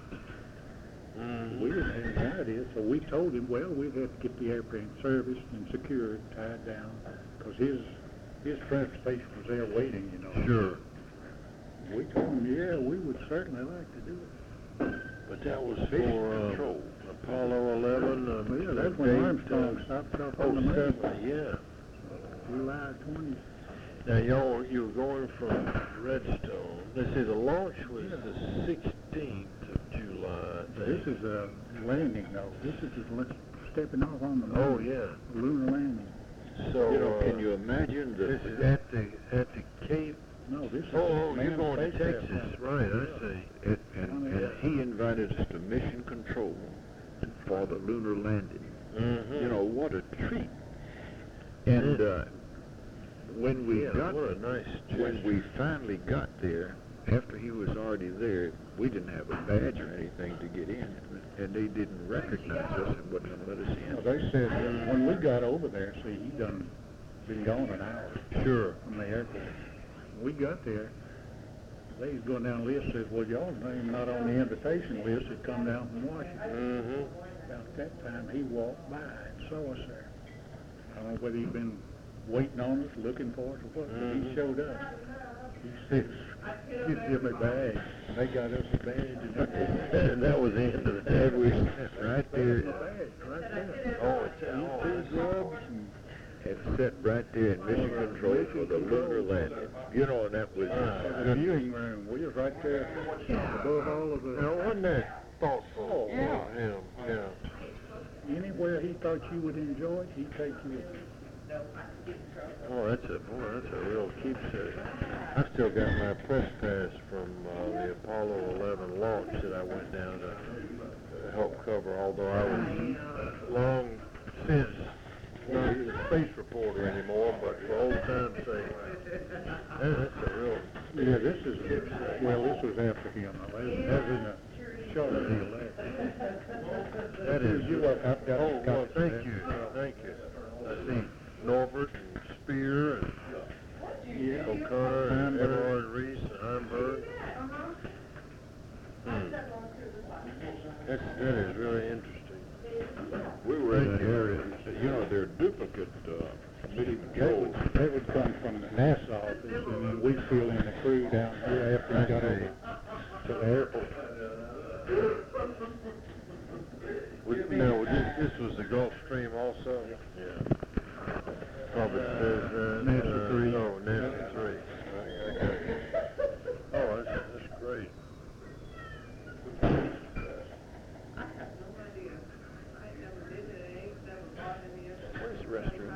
we didn't have any idea, so we told him, well, we'd have to get the airplane serviced and secured, tied down, because his transportation was there waiting, you know. Sure. We told him, yeah, we would certainly like to do it. But that was Mission for control. Apollo 11. Yeah, that's when date, Armstrong stopped off on the moon. 07, yeah. July 20th. Now, you were going from Redstone. They say the launch was the 16th of July, I think. This is a landing, though. This is just stepping off on the moon. Oh, yeah. Lunar landing. So, You know, can you imagine this is at the Cape. No, this is Oh, you're manned going to spacecraft Texas, launch. right? I see. and he invited us to mission control for the lunar landing. Mm-hmm. You know, what a treat. And when we got what a nice when we finally got there, after he was already there, we didn't have a badge or anything to get in, and they didn't recognize us and wouldn't let us in. Well, they said when we got over there, see, he done been gone an hour Sure. from the airport. We got there. They was going down the list, says, well, y'all's name not on the invitation list. It come down from Washington. Mm-hmm. About that time, he walked by and saw us there. I don't know whether he'd been waiting on us, looking for us, or what, but he showed up. He says, give me a badge. And they got us a badge. And that was the end of the day. And we right there, Right there. Oh, it's Two grubs and and sat right there in mission control for the lunar landing. You know, and that was the viewing room. We was right there above all of the. Now, wasn't that thoughtful of him? Yeah. Anywhere he thought you would enjoy it, he'd take you. Oh, that's a real keepsake. I still got my press pass from the Apollo 11 launch that I went down to help cover, although I was long since not a space reporter anymore, but for old time's sake, that's a real... Yeah, this is, well, this was after him. As in a short deal there. That is... I've got Oh, well, copies of thank that. you. Thank you. I see Norbert and Spear and Yeah. O'Connor and Heimberg. Everard Reese and Heimberg. That is really interesting. we were in the area. You know, they're duplicate mission controls. They would come from the NASA office, and then we'd fill in the crew down here after we got over to the airport. Now, this was the Gulf Stream also? Yeah. Probably says NASA 3. Oh, NASA 3. I got it. Oh, that's great. Where's the restroom?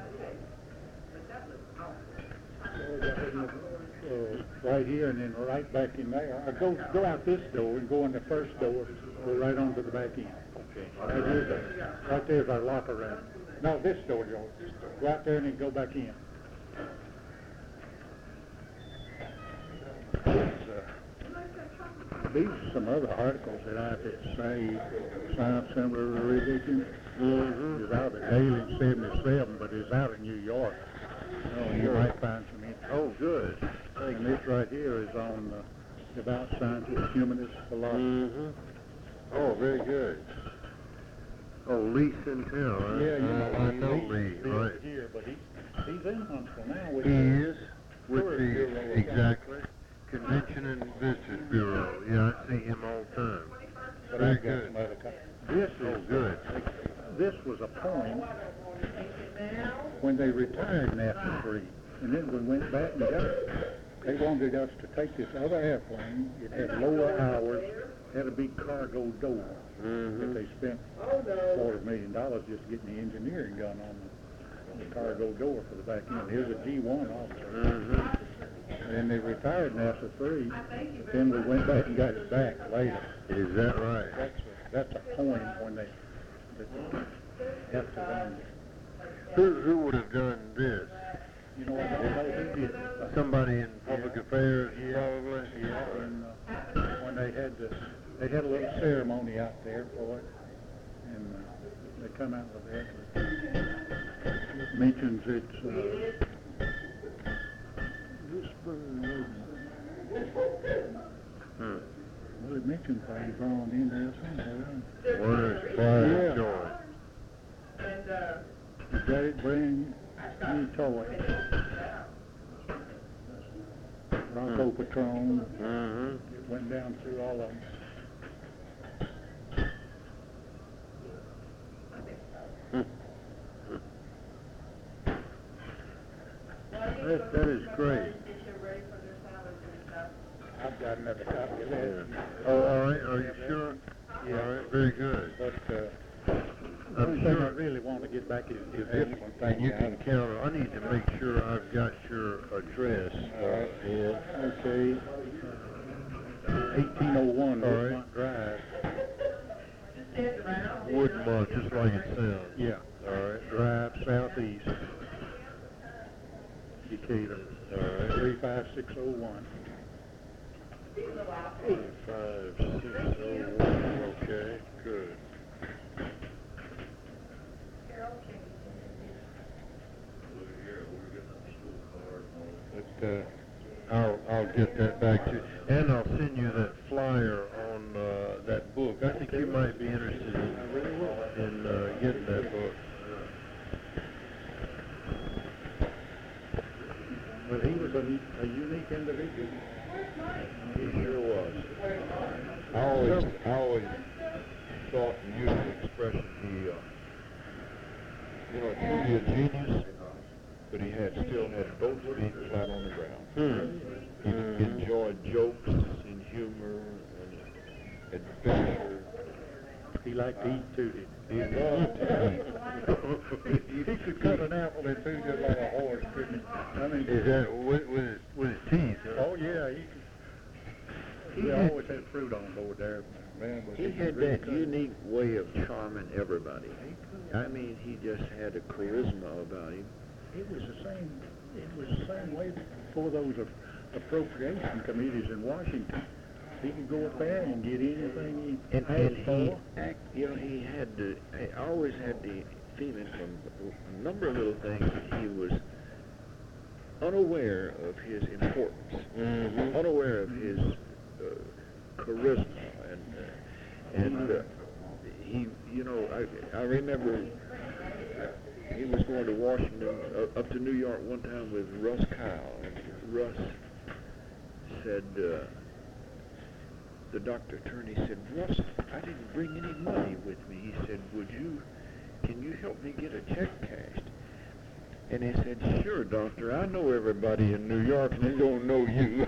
Right here and then right back in there. Go out this door and go in the first door. Go right on to the back end. Okay. Right there's our locker room. No, this door, Joe. Go out there and then go back in. These are some other articles that I could say Science Center Religion. It's out in Alien 77, but it's out in New York. Oh, you might find some interest. Oh, good. And this right here is on about scientific humanist philosophy. Mm-hmm. Oh, very good. Oh, Lee Centel. Yeah, you know, I know Lee, right. Here, but he's in Huntsville now. With He is with Tourist the, Bureau. exactly, Convention and Visitors Bureau. Yeah, I see him all the time. But Very I've got good. some other This is good. This was a point when they retired NASA 3, and then we went back and got it. They wanted us to take this other airplane. It had lower hours, had a big cargo door. That they spent $250 million just getting the engineering done on the cargo door for the back end. Here's a G1 officer. And they retired NASA 3, then we went back and got it back later. Is that right? That's a point when they have to run. Who would have done this? You know, I don't know who did it. Somebody in public affairs, Yeah, probably? yeah, and when they had a little ceremony out there for it, and they come out with that. It mentions it's well, it mentions things drawn in there somewhere. Where's Pride Yeah. and Joy? You got it, brand new toy. Rocco Patron. Mm-hmm. It went down through all of them. That is great. I've got another copy of that. Oh, all right. Are you sure? Yeah. All right. Very good. But the I'm only thing I sure. really want to get back is And different things. you can count on. I need to make sure I've got your address. All right. Ed. Okay. 1801 All right. Woodmont Drive. Woodmont, just like it sounds. Yeah. All right. Drive southeast. Decatur. All right. 35601. 5601. Okay. Good. But I'll get that back to you, and I'll send you that flyer on that book. I think you might be interested in getting that book. But he was a unique individual. He sure was. I always thought and used the expression truly a genius, but he still had both feet flat on the ground. He enjoyed jokes and humor and adventure. He liked to eat too. He loved to eat. He could cut an apple in two just like a horse, couldn't he? I mean, Is that with his teeth? Huh? oh yeah, he always had fruit on board there. Man, was He had really that cut. unique way of charming everybody. I mean, he just had a charisma about him. It was the same way before those appropriation committees in Washington. He could go up there and get anything he And asked he, for. he had I always had the feeling from a number of little things that he was unaware of his importance, unaware of his charisma, and he, I remember he was going to Washington, up to New York one time with Russ Kyle, and Russ said, the doctor turned, he said, Russ, I didn't bring any money with me. He said, can you help me get a check cashed? And he said, sure, doctor, I know everybody in New York and they don't know you.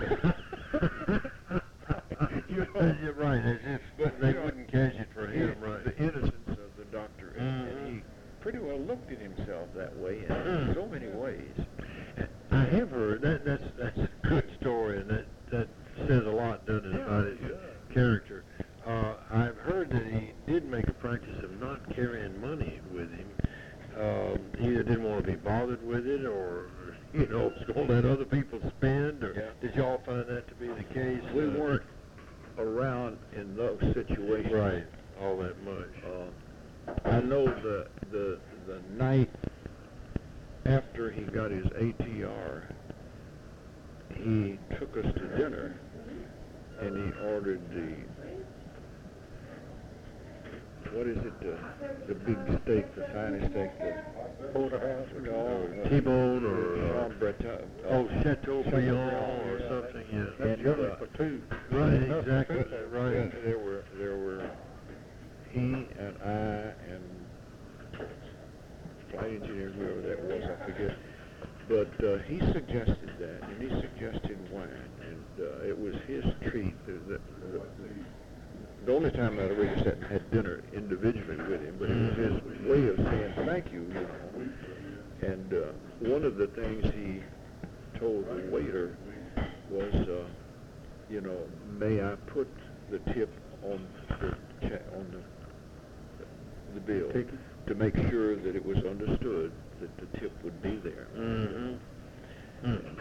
You're right, as if they wouldn't cash it for him, right? The innocence of the doctor, and he pretty well looked at himself that way in so many ways. I have heard that's a good story, and that says a lot, doesn't it, about his character. I've heard that he did make a practice of not carrying money with him. Either didn't want to be bothered with it, or was going to let other people spend. Or did y'all find that to be the case? We weren't around in those situations. Right, all that much. I know the night after he got his ATR, he took us to dinner, and he ordered what is it, the big steak, the finest steak, the Porterhouse or T-bone or Chateaubriand or something. Yeah. That's good for two. Right, exactly. Right. And there were he and I and flight engineer, whoever that was, I forget. But he suggested that, and he suggested wine, and it was his treat. The only time I ever sat and had dinner individually with him, but it was his way of saying thank you, And one of the things he told the waiter was, may I put the tip on the bill? Ticket? to make sure that it was understood that the tip would be there. Mm-hmm. And,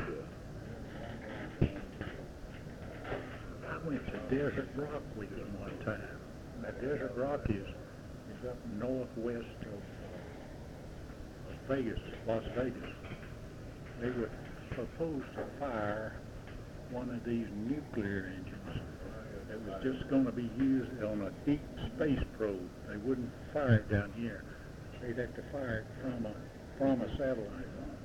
I went to Desert Rock with them one time. Now, Desert Rock is up northwest of Vegas, Las Vegas. They were supposed to fire one of these nuclear engines that was just going to be used on a deep space probe. They wouldn't fire it down here. They'd have to fire it from a satellite.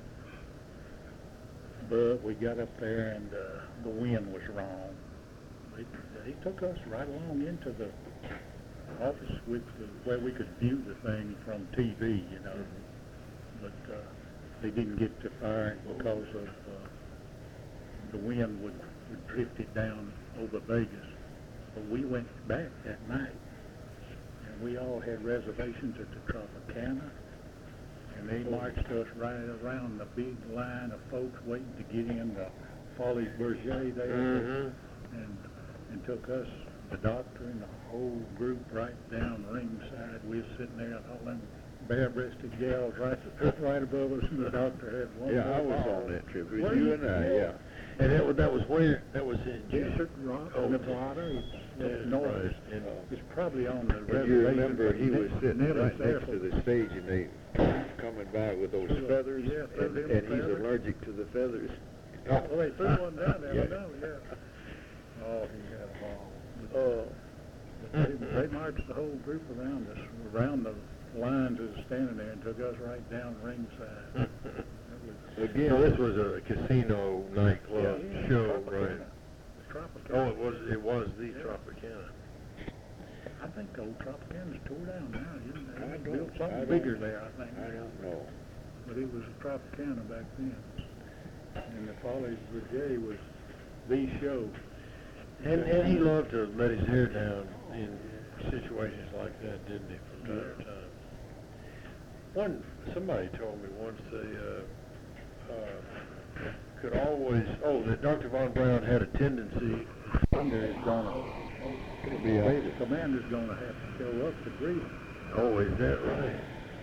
But we got up there and the wind was wrong. They took us right along into the office with where we could view the thing from TV, you know. But they didn't get to fire it because of the wind would drift it down over Vegas. But we went back that night, and we all had reservations at the Tropicana, and they marched us right around the big line of folks waiting to get in the Folies Berger there, and took us, the doctor and the whole group, right down ringside. We were sitting there, and all them bare-breasted gals right above us, and the doctor had one. yeah, I was on that trip with you and I, yeah. And that was where? That was in Desert Rock, Nevada. It's north. Right. It's probably on the And reservation. you remember he was sitting Nellis right Air next to Force. the stage, and they coming by with those feathers, Yeah, and them he's feathers. allergic to the feathers. Well, they threw one down there, Yeah. evidently, yeah. Oh, he had a ball. Oh. They marched the whole group around us, around the lines that was standing there, and took us right down ringside. Again, So this was a casino nightclub show, right? Tropicana. Oh, it was the Tropicana. I think the old Tropicana's tore down now, isn't I it? don't- Built I something don't- bigger there, I think. I don't know. But it was a Tropicana back then. And the Folies Berger was the show. And he loved to let his hair down in situations like that, didn't he, from time to time? Somebody told me once they could always, that Dr. Von Braun had a tendency. The commander's going to have to show up to greet him. Oh, is that right?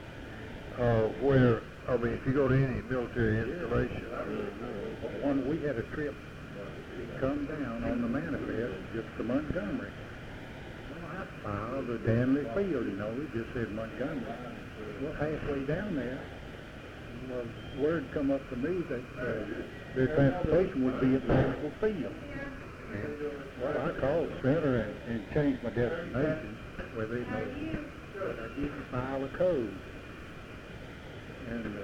If you go to any military installation. When we had a trip, come down on the manifest just to Montgomery. Well, I filed the Danley Field, it just said Montgomery. Well, halfway down there, word come up to me that their transportation would be at Nashville Field. Well, I called the center and changed my destination where they know that I didn't file a code. And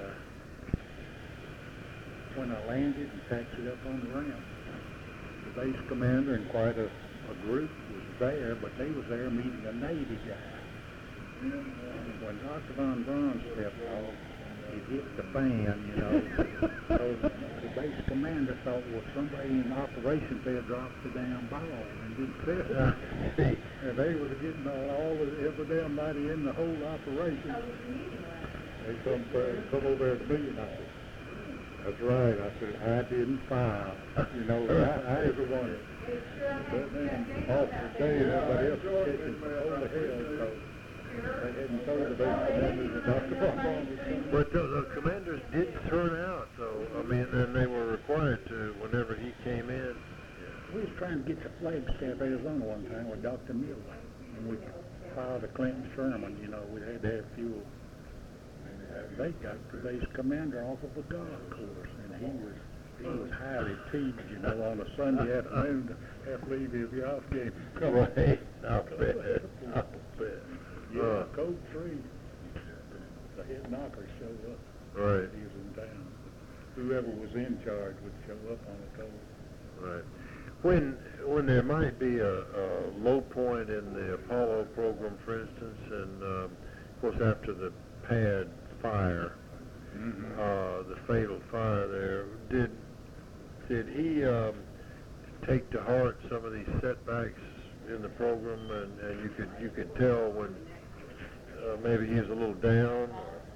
when I landed and taxied up on the ramp, the base commander and quite a group was there, but they was there meeting a Navy guy. And when Dr. Von Braun stepped off, it hit the fan, So the base commander thought, well, somebody in operations there dropped the damn ball and didn't set it. And they was getting every damn body in the whole operation. They come over there to me, and I said, that's right. I said, I didn't file. I ever wanted. But then, Officer Day and everybody else was catching holy hell, so they hadn't told the base commander that Dr. Von Braun was coming. But the commanders did turn out, though. And they were required to whenever he came in. We was trying to get to Flagstaff, Arizona one time with Dr. Miller, and we filed a Clinton Sherman, we had to have fuel. They got the base commander off of a golf course, and he was highly teased, on a Sunday afternoon to have to leave his golf game. Right. I'll bet. Yeah, code 3. The head knocker showed up. Right. He was in town. Whoever was in charge would show up on the code. Right. When there might be a low point in the Apollo program, for instance, and of course after the pad fire, the fatal fire there, did he take to heart some of these setbacks in the program, and you could tell when maybe he was a little down?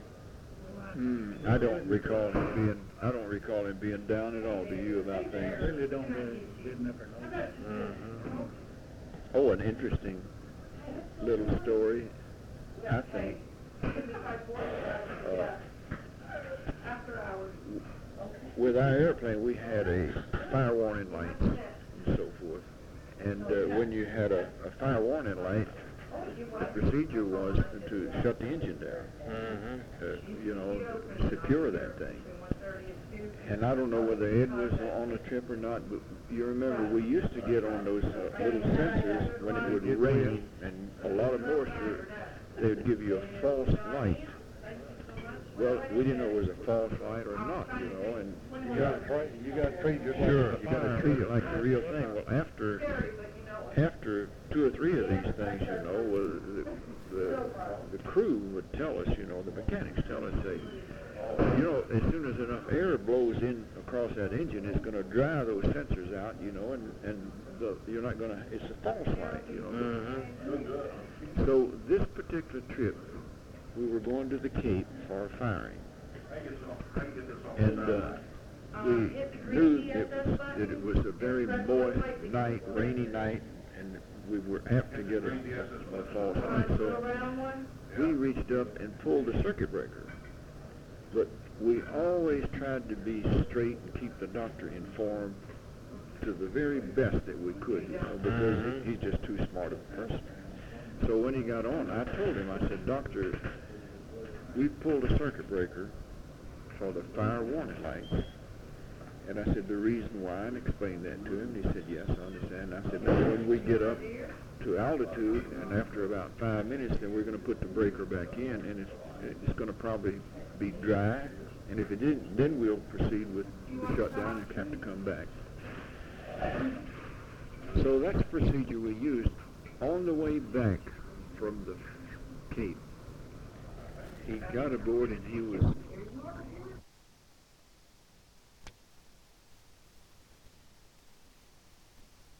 I don't recall him being down at all. Do you about I things? really did never know that. Oh, an interesting little story, I think. With our airplane, we had a fire warning light and so forth. And when you had a fire warning light, the procedure was to shut the engine down, secure that thing. And I don't know whether Ed was on the trip or not, but you remember we used to get on those little sensors when it would rain and a lot of moisture, they would give you a false light. Well, we didn't know it was a false light or not, and You got to treat it sure, you got to treat it like the real thing. Well, after 2 or 3 of these things, the crew would tell us, the mechanics tell us, say, as soon as enough air blows in across that engine, it's going to dry those sensors out, you're not going to, it's a false light, So this particular trip, we were going to the Cape for firing. And we knew that it was a very moist night, rainy night, and we were apt to get a false light. So we reached up and pulled the circuit breaker. But we always tried to be straight and keep the doctor informed to the very best that we could, because he's just too smart of a person. So when he got on, I told him, I said, Doctor, we pulled a circuit breaker for the fire warning lights. And I said, the reason why, and explained that to him. He said, yes, I understand. I said, now when we get up to altitude, and after about 5 minutes, then we're going to put the breaker back in, and it's going to probably be dry. And if it didn't, then we'll proceed with the shutdown and have to come back. So that's the procedure we used. On the way back from the Cape, he got aboard and he was